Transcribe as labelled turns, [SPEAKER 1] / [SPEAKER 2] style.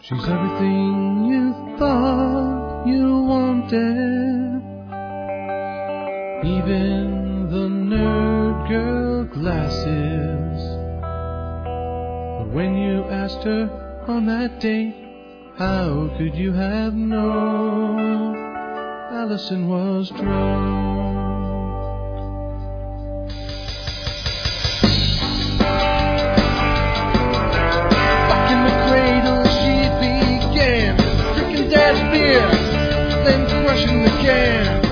[SPEAKER 1] She's everything you thought you wanted, even the nerd girl glasses. But when you asked her on that date, how could you have known Allison was drunk? Drinking dad's beer, then crushing the can.